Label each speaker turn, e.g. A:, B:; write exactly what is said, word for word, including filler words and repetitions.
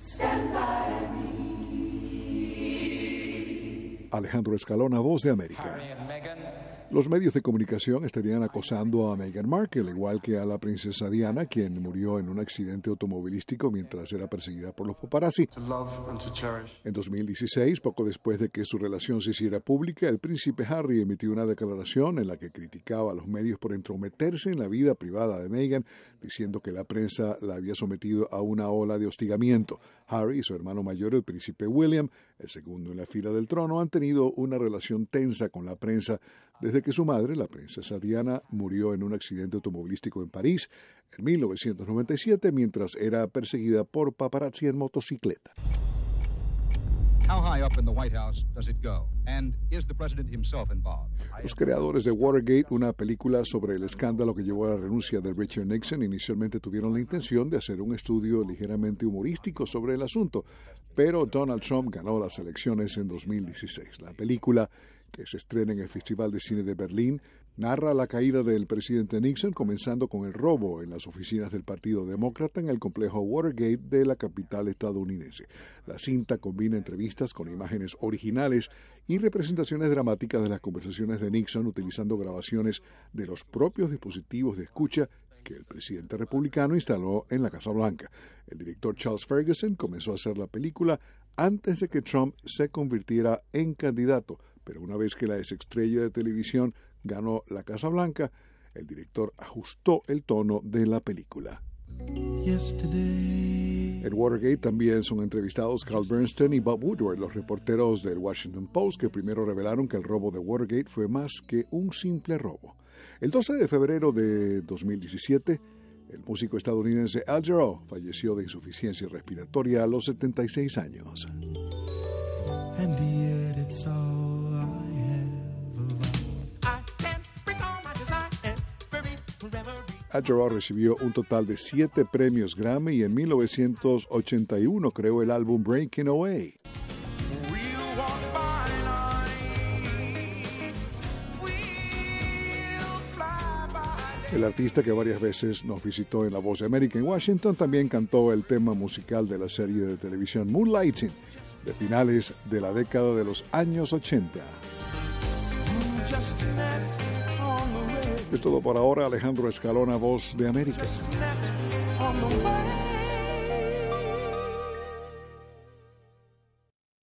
A: Alejandro Escalona, Voz de América. Los medios de comunicación estarían acosando a Meghan Markle, igual que a la princesa Diana, quien murió en un accidente automovilístico mientras era perseguida por los paparazzi. En dos mil dieciséis, poco después de que su relación se hiciera pública, el príncipe Harry emitió una declaración en la que criticaba a los medios por entrometerse en la vida privada de Meghan, diciendo que la prensa la había sometido a una ola de hostigamiento. Harry y su hermano mayor, el príncipe William, el segundo en la fila del trono, han tenido una relación tensa con la prensa desde que su madre, la princesa Diana, murió en un accidente automovilístico en París en mil novecientos noventa y siete mientras era perseguida por paparazzi en motocicleta. Los creadores de Watergate, una película sobre el escándalo que llevó a la renuncia de Richard Nixon, inicialmente tuvieron la intención de hacer un estudio ligeramente humorístico sobre el asunto, pero Donald Trump ganó las elecciones en dos mil dieciséis. La película, que se estrena en el Festival de Cine de Berlín, narra la caída del presidente Nixon, comenzando con el robo en las oficinas del Partido Demócrata en el complejo Watergate de la capital estadounidense. La cinta combina entrevistas con imágenes originales y representaciones dramáticas de las conversaciones de Nixon, utilizando grabaciones de los propios dispositivos de escucha que el presidente republicano instaló en la Casa Blanca. El director Charles Ferguson comenzó a hacer la película antes de que Trump se convirtiera en candidato, pero una vez que la exestrella de televisión ganó la Casa Blanca, el director ajustó el tono de la película. Yesterday. En Watergate también son entrevistados Carl Bernstein y Bob Woodward, los reporteros del Washington Post, que primero revelaron que el robo de Watergate fue más que un simple robo. El doce de febrero de dos mil diecisiete, el músico estadounidense Al Jarreau falleció de insuficiencia respiratoria a los setenta y seis años. And yet it's all I have. Al Jarreau recibió un total de siete premios Grammy y en mil novecientos ochenta y uno creó el álbum Breaking Away. El artista, que varias veces nos visitó en La Voz de América en Washington, también cantó el tema musical de la serie de televisión Moonlighting, de finales de la década de los años ochenta. Es todo por ahora. Alejandro Escalona, Voz de América.